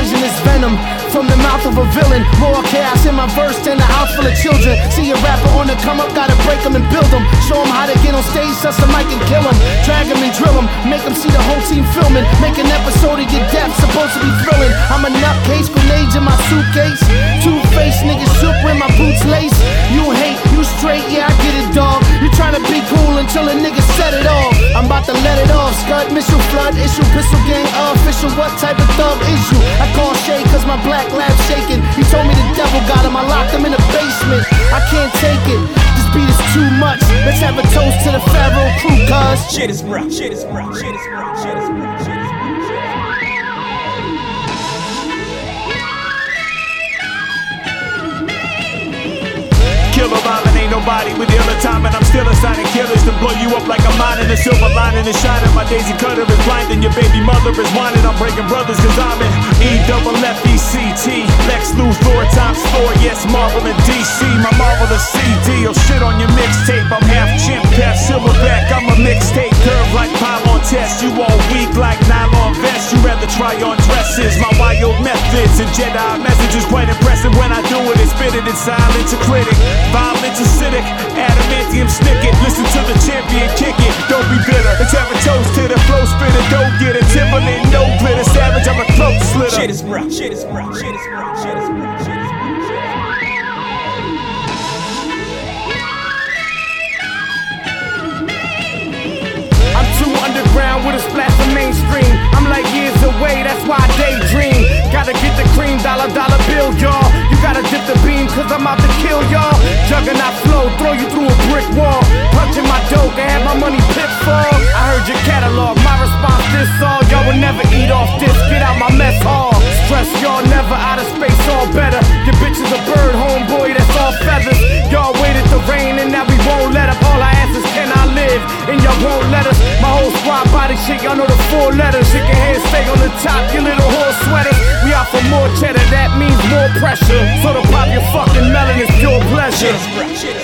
poisonous venom from the mouth of a villain. More chaos in my verse than a house full of children. See a rapper on the come up, gotta break them and build them. Show them how to get on stage, touch the mic and kill them. Drag them and drill them, make them see the whole team filming. Make an episode of your death, supposed to be thrilling. I'm a nutcase, grenades in my suitcase. Two-faced niggas shook when my boots lace. You hate, you straight, yeah I get it dog. You tryna be cool until a nigga set it off. I'm about to let it off, scud, missile, flood, issue, pistol gang, official. What type of thug is you? I call Shay cause my black lab shaking. He told me the devil got him, I locked him in the basement. I can't take it, this beat is too much. Let's have a toast to the Pharaoh crew, cuz shit is rough, shit is rough, shit is rough, shit is rough, shit is rough. Killer violent, ain't nobody with iller time, and I'm still assigning killers to blow you up like a mine in a silver lining and shining. My Daisy Cutter is blinding, your baby mother is whining. I'm breaking brothers cause I'm in E-double-F-E-C-T. Lex Luthor times 4, yes, Marvel and DC. My marvelous CD, oh shit on your mixtape. I'm half chimp, half silverback, I'm a mixtape. Curve like pylon test, you all weak like nylon vest. You rather try on dresses, my wild methods and Jedi messages quite impressive. When I do it, it's spit it in silence, a critic. Violence acidic, adamantium snicket. Listen to the champion kick it, don't be bitter. Let's have a toast to the flow spitter. Don't get it, Timberland, no glitter. Savage, I'm a throat slitter. Shit is rough, shit is rough, shit is rough, shit is rough, shit is rough. I'm too underground with a splash of mainstream. I'm like years away, that's why I daydream. Gotta get the cream, dollar bill, y'all. You gotta dip the beam, cause I'm out to kill y'all. Juggernaut flow, throw you through a brick wall. Punching my dough, can have my money pitfall. I heard your catalog, my response this all. Y'all will never eat off this, get out my mess hall. Stress y'all never, out of space all better. Your bitch is a bird, homeboy, that's all feathers. Y'all waited the rain and now we won't let up. All I ask is can I live, and y'all won't let us. My whole squad body shit, y'all know the 4 letters. Shake your head, stay on the top, your little horse sweater. We out for more cheddar, that means more pressure. So to pop your fucking melon is pure pleasure.